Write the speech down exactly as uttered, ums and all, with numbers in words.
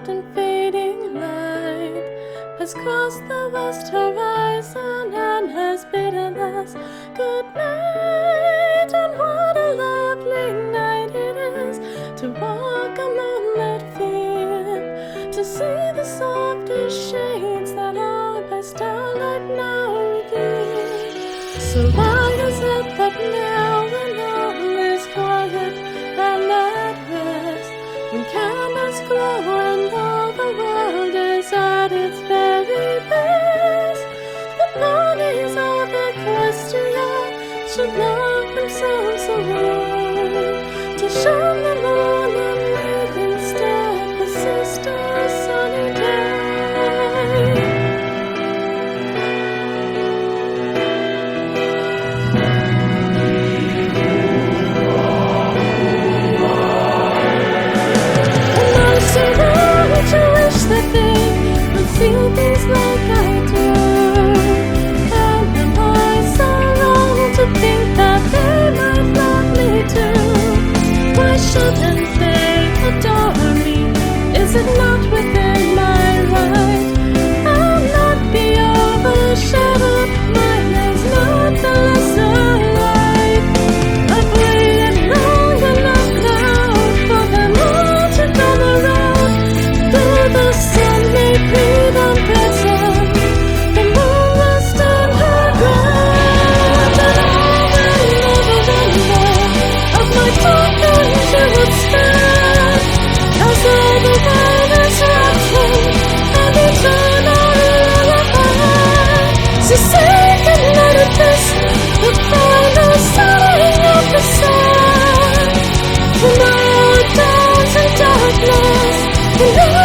soft and fading light has crossed the west horizon and has bidden us good night. And what a lovely night it is to walk a moonlit field, to see the softest shades that are by starlight now revealed. So why is it that now when all is quiet and at rest, when candles glow and all the world is at its very best, the ponies of Equestria should lock themselves away to shun the moon and live instead the sister sunny day? See things like I do, and am I so wrong to think that they might love me too? Why shouldn't they adore me? Is it not within my right? I'll not be overshadowed, mine is not the lesser light. I've waited long enough now for them all to come around, though the sun may be tomorrow dawns in darkness.